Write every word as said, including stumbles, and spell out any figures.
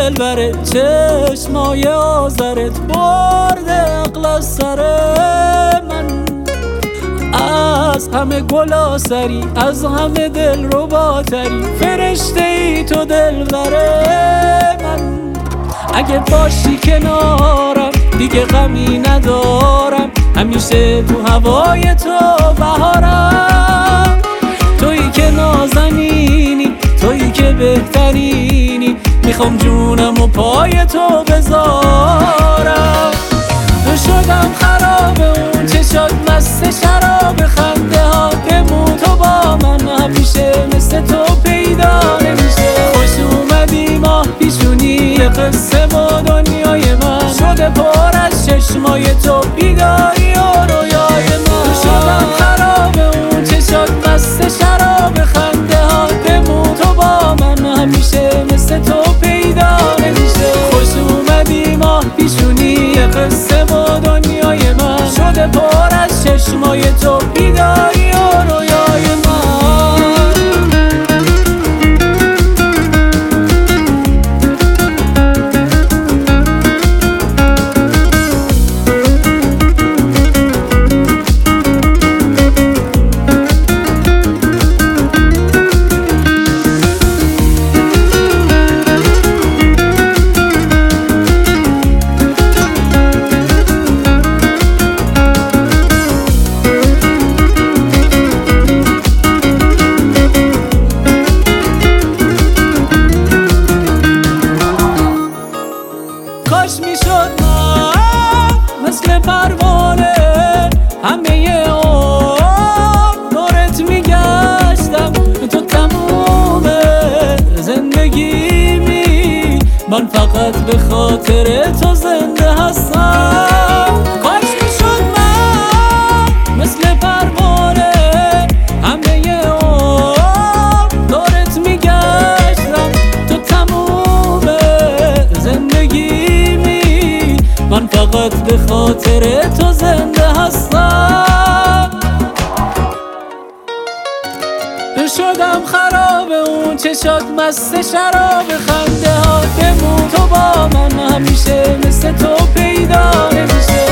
دلبره، چشمای آذرت برده عقل از سر من. از همه گلا سری، از همه دل رو باتری، فرشته ای تو دلبره من. اگه باشی کنارم دیگه غمی ندارم، همیشه تو هوای تو بهارم. تویی که نازنینی، تویی که بهترینی، میخوام جونم و پای تو بذارم. تو شدم خراب اون چشات مست شراب، خنده ها بمون تو با من، همیشه مثل تو پیدا نمیشه. خوش اومدی ماه پیشونی قصه و دنیای من، شده پر از چشمای تو بیداری و رویای من. تو شدم خراب اون چشات مست شراب، خنده ها بمون تو با من، همیشه مثل تو پیدا نمیشه. خوش اومدی ماه پیشونی قصه و دنیای من، شده پر از چشمای تو بیداری و رویای من. کاش میشد من مثل پروانه، همه عمر دورت میگشتم، تو تموم زندگیمی، من فقط به خاطر تو زنده هستم. کاش میشد من مثل پروانه، همه عمر دورت میگشتم، تو تموم زندگی، من فقط به خاطر تو زنده هستم. شدم خراب اون چشات مست شراب، خنده ها بمون تو با من، همیشه مثل تو پیدا نمیشه.